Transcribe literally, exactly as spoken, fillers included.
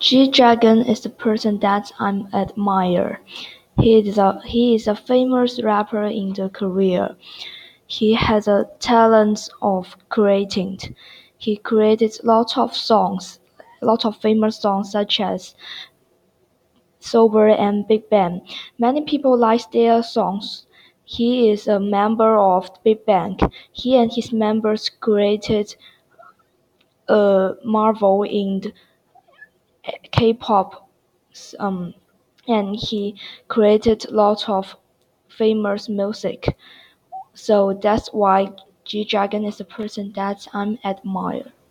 G-Dragon is the person that I admire. He is a he is a famous rapper in the Korea. He has a talent of creating. He created lots of songs, lots of famous songs such as Sober and Big Bang. Many people like their songs. He is a member of Big Bang. He and his members created a marvel in K-pop, um, and he created lots of famous music. So that's why G Dragon is a person that I admire.